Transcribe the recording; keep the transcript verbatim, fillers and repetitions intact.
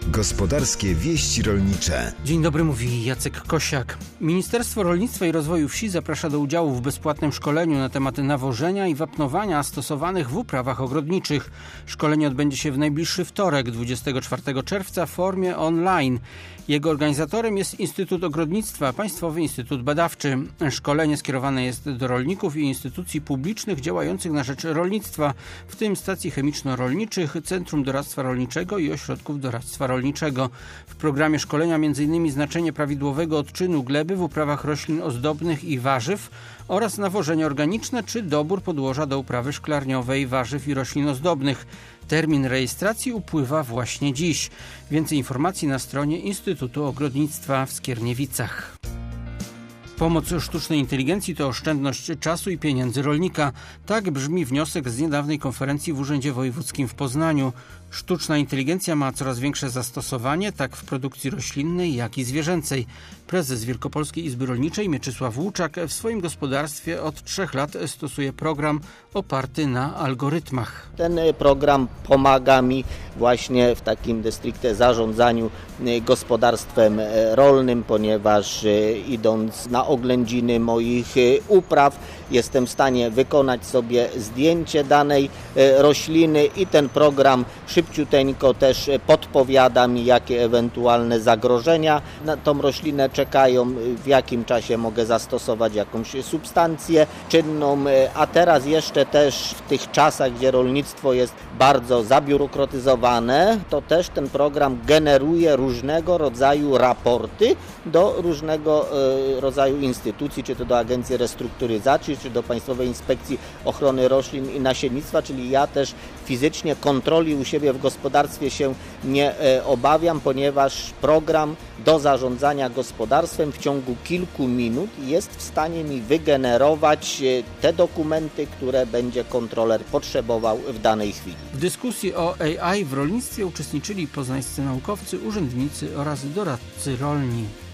Gospodarskie wieści rolnicze. Dzień dobry, mówi Jacek Kosiak. Ministerstwo Rolnictwa i Rozwoju Wsi zaprasza do udziału w bezpłatnym szkoleniu na temat nawożenia i wapnowania stosowanych w uprawach ogrodniczych. Szkolenie odbędzie się w najbliższy wtorek, dwudziestego czwartego czerwca w formie online. Jego organizatorem jest Instytut Ogrodnictwa, Państwowy Instytut Badawczy. Szkolenie skierowane jest do rolników i instytucji publicznych działających na rzecz rolnictwa, w tym stacji chemiczno-rolniczych, Centrum Doradztwa Rolniczego i Ośrodków Doradztwa Rolniczego. W programie szkolenia m.in. znaczenie prawidłowego odczynu gleby w uprawach roślin ozdobnych i warzyw oraz nawożenie organiczne czy dobór podłoża do uprawy szklarniowej warzyw i roślin ozdobnych. Termin rejestracji upływa właśnie dziś. Więcej informacji na stronie Instytutu Ogrodnictwa w Skierniewicach. Pomoc sztucznej inteligencji to oszczędność czasu i pieniędzy rolnika. Tak brzmi wniosek z niedawnej konferencji w Urzędzie Wojewódzkim w Poznaniu. Sztuczna inteligencja ma coraz większe zastosowanie tak w produkcji roślinnej, jak i zwierzęcej. Prezes Wielkopolskiej Izby Rolniczej Mieczysław Łuczak w swoim gospodarstwie od trzech lat stosuje program oparty na algorytmach. Ten program pomaga mi właśnie w takim de stricte zarządzaniu gospodarstwem rolnym, ponieważ idąc na oględziny moich upraw jestem w stanie wykonać sobie zdjęcie danej rośliny i ten program szybciuteńko też podpowiada mi, jakie ewentualne zagrożenia na tą roślinę czekają, w jakim czasie mogę zastosować jakąś substancję czynną, a teraz jeszcze też w tych czasach, gdzie rolnictwo jest bardzo zabiurokratyzowane, to też ten program generuje różnego rodzaju raporty do różnego rodzaju instytucji, czy to do Agencji Restrukturyzacji, czy do Państwowej Inspekcji Ochrony Roślin i Nasiennictwa, czyli ja też fizycznie kontroli u siebie w gospodarstwie się nie obawiam, ponieważ program do zarządzania gospodarstwem w ciągu kilku minut jest w stanie mi wygenerować te dokumenty, które będzie kontroler potrzebował w danej chwili. W dyskusji o A I w rolnictwie uczestniczyli poznańscy naukowcy, urzędnicy oraz doradcy rolni.